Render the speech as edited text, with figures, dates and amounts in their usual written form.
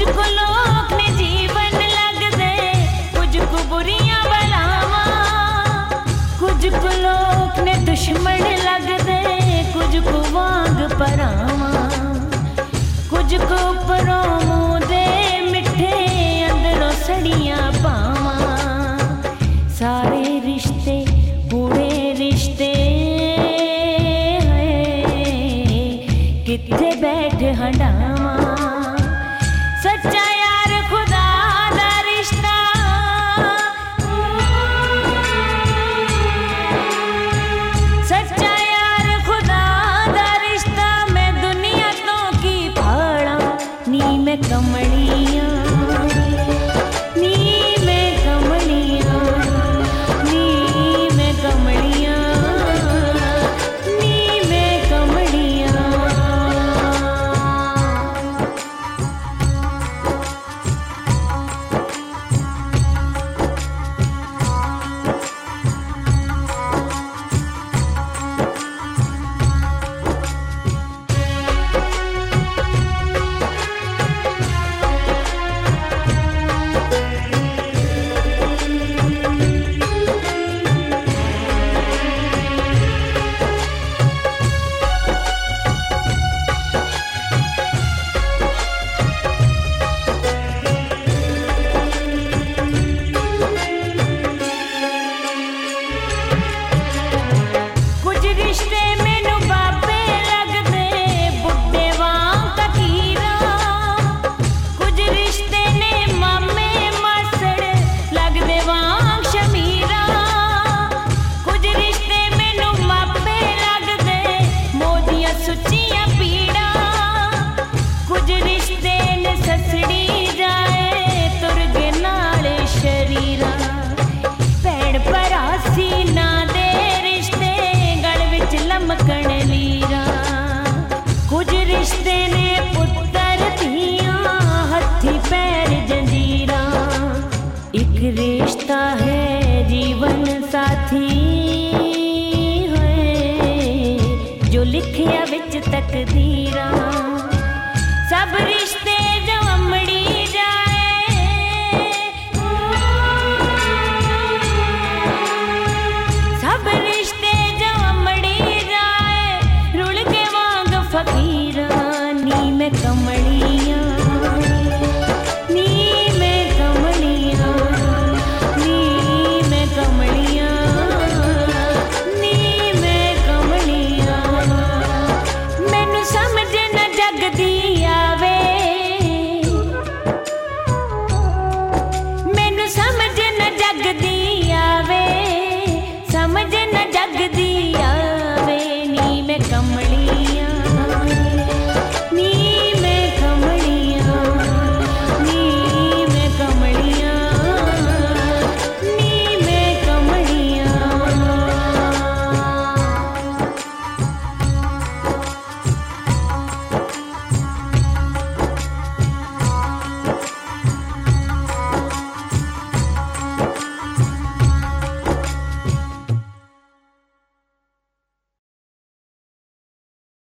को लोग ने जीवन लग दे, कुछ को बुरियां बलावा, कुछ को लोग ने दुश्मन लग दे, कुछ को वांग परावा, कुछ को परों मुंह दे मिठे अंदरों सड़ियां पावा। सारे रिश्ते बूढ़े रिश्ते किथे बैठ हंडावा। सच्चा यार खुदा दा रिश्ता, सच्चा यार खुदा दा रिश्ता, मैं दुनिया तो की फाड़ा नी मैं कमलियां, नी मैं कमलियां, नी मैं कमलियां, नी मैं कमलियां। कुछ रिश्ते ने पुत्तर धियां हथी पैर जंजीरा, एक रिश्ता है जीवन साथी है जो लिखिया विच तकदीरा।